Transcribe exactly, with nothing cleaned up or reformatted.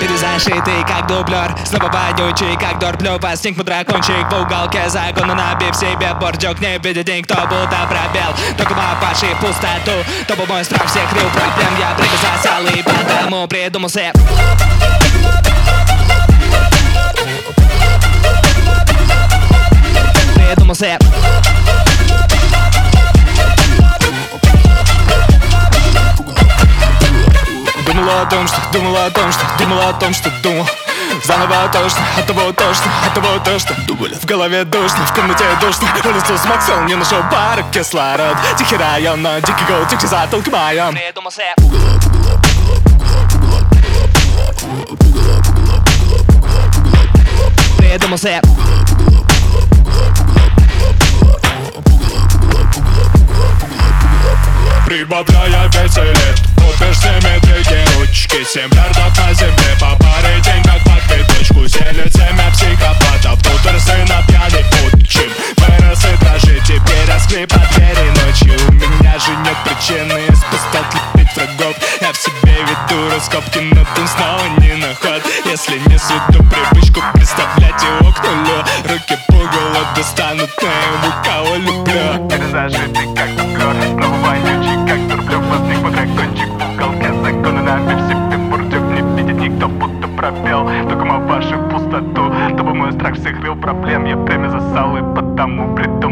Перезашитый как дублер, снова вонючий как дорблю. Возник дракончик в уголке загона, набив себе бордюк. Не видит никто, будто пробел только папаши пустоту. То был мой страх всех рил проблем. Я прыгал засял и потому придумал себе Придумал себе Думал о том, что, думал о том, что, думал о том, что думал. Заново тошно, от того тошно, от того тошно. Думали. В голове душно, в комнате душно. Вылезту с Максел, не нашел пары, кислород. Тихий район, но дикий гол, тихий затылк моем. Придумал себе Придумал себе Прибавляя веселье, купишь себе две ручки. Семь миллиардов на земле, по паре день как по квиточку. Селят семя психопатов, тут сына пьяный отчим. Вырос и дрожит, теперь раскли по двери ночью. У меня же нет причины из пустот лепить врагов. Я в себе веду раскопки, но ты снова не на ход. Если не сведу привычку представлять его к нулю, руки пугало достанут моему, кого люблю. Перезажитый как бугор, снова вонючий как дурблю. Возник мой дракончик в уголке загона, набив себе бурдюк. Не видит никто, будто пробел только вашу пустоту. То был мой страх всех рил проблем. Я время засал и потому придумал